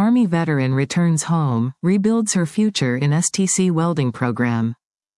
Army veteran returns home, rebuilds her future in STC welding program.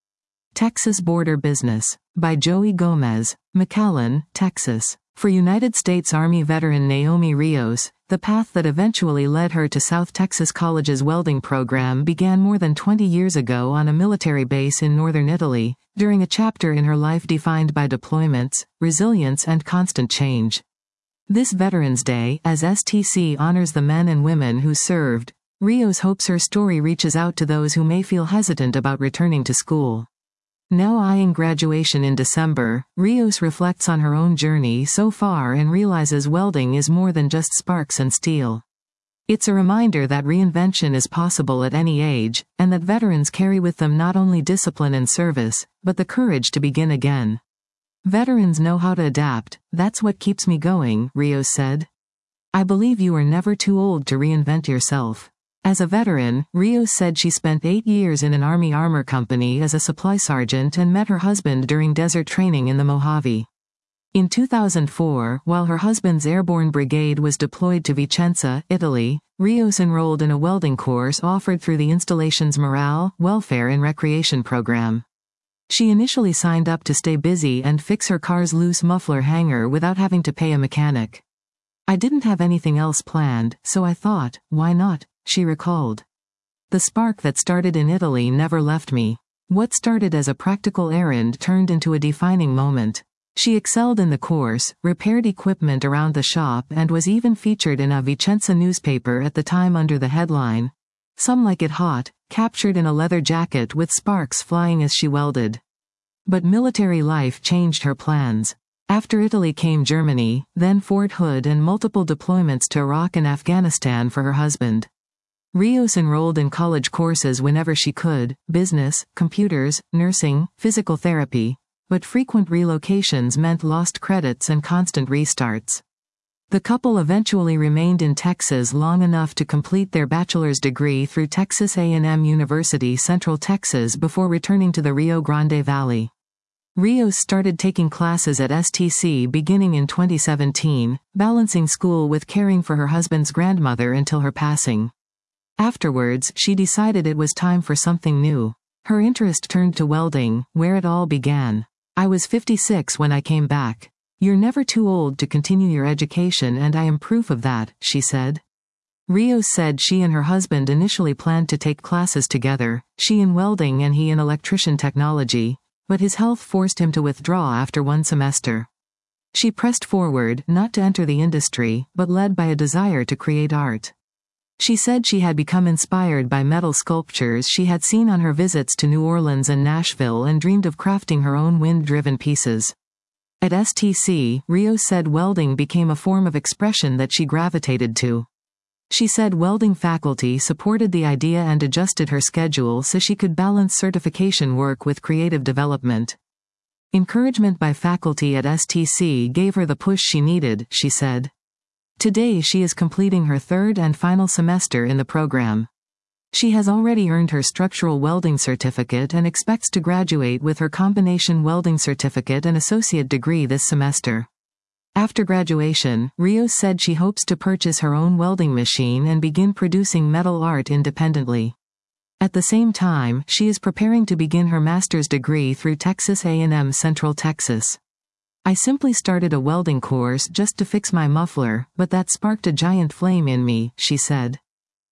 Texas Border Business. By Joey Gomez, McAllen, Texas. For United States Army veteran Naomi Rios, the path that eventually led her to South Texas College's welding program began more than 20 years ago on a military base in northern Italy, during a chapter in her life defined by deployments, resilience and constant change. This Veterans Day, as STC honors the men and women who served, Rios hopes her story reaches out to those who may feel hesitant about returning to school. Now eyeing graduation in December, Rios reflects on her own journey so far and realizes welding is more than just sparks and steel. It's a reminder that reinvention is possible at any age, and that veterans carry with them not only discipline and service, but the courage to begin again. Veterans know how to adapt, that's what keeps me going, Rios said. I believe you are never too old to reinvent yourself. As a veteran, Rios said she spent 8 years in an Army armor company as a supply sergeant and met her husband during desert training in the Mojave. In 2004, while her husband's airborne brigade was deployed to Vicenza, Italy, Rios enrolled in a welding course offered through the installation's Morale, Welfare and Recreation program. She initially signed up to stay busy and fix her car's loose muffler hanger without having to pay a mechanic. I didn't have anything else planned, so I thought, why not? She recalled. The spark that started in Italy never left me. What started as a practical errand turned into a defining moment. She excelled in the course, repaired equipment around the shop and was even featured in a Vicenza newspaper at the time under the headline, "Some Like It Hot," captured in a leather jacket with sparks flying as she welded. But military life changed her plans. After Italy came Germany, then Fort Hood and multiple deployments to Iraq and Afghanistan for her husband. Rios enrolled in college courses whenever she could, business, computers, nursing, physical therapy, but frequent relocations meant lost credits and constant restarts. The couple eventually remained in Texas long enough to complete their bachelor's degree through Texas A&M University Central Texas before returning to the Rio Grande Valley. Rios started taking classes at STC beginning in 2017, balancing school with caring for her husband's grandmother until her passing. Afterwards, she decided it was time for something new. Her interest turned to welding, where it all began. I was 56 when I came back. You're never too old to continue your education and I am proof of that, she said. Rios said she and her husband initially planned to take classes together, she in welding and he in electrician technology, but his health forced him to withdraw after one semester. She pressed forward, not to enter the industry, but led by a desire to create art. She said she had become inspired by metal sculptures she had seen on her visits to New Orleans and Nashville and dreamed of crafting her own wind-driven pieces. At STC, Rios said welding became a form of expression that she gravitated to. She said welding faculty supported the idea and adjusted her schedule so she could balance certification work with creative development. Encouragement by faculty at STC gave her the push she needed, she said. Today she is completing her third and final semester in the program. She has already earned her structural welding certificate and expects to graduate with her combination welding certificate and associate degree this semester. After graduation, Rios said she hopes to purchase her own welding machine and begin producing metal art independently. At the same time, she is preparing to begin her master's degree through Texas A&M Central Texas. I simply started a welding course just to fix my muffler, but that sparked a giant flame in me, she said.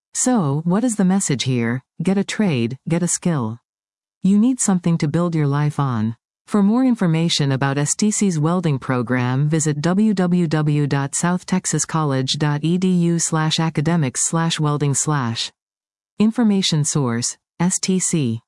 So, what is the message here? Get a trade, get a skill. You need something to build your life on. For more information about STC's welding program, visit www.southtexascollege.edu/academics/welding/. Information source: STC.